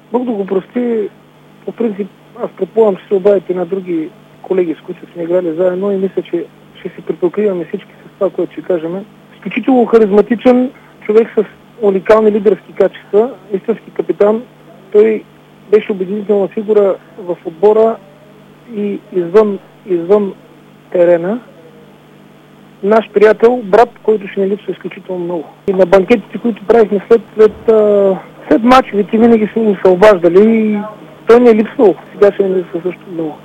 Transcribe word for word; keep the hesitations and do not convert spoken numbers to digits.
Бог да го прости, по принцип, аз предполагам, че се обадите на други колеги, с които сме играли заедно и мисля, че ще се припокриваме всички с това, което ще кажем. Изключително харизматичен човек с уникални лидерски качества, истински капитан. Той беше убедителна фигура в отбора и извън, извън терена. Наш приятел, брат, който ще ни липсва изключително много. И на банкетите, които правихме след, след, след мачовете, винаги сме ни се обаждали и той ни е липсвал. Сега ще ни липсва също много.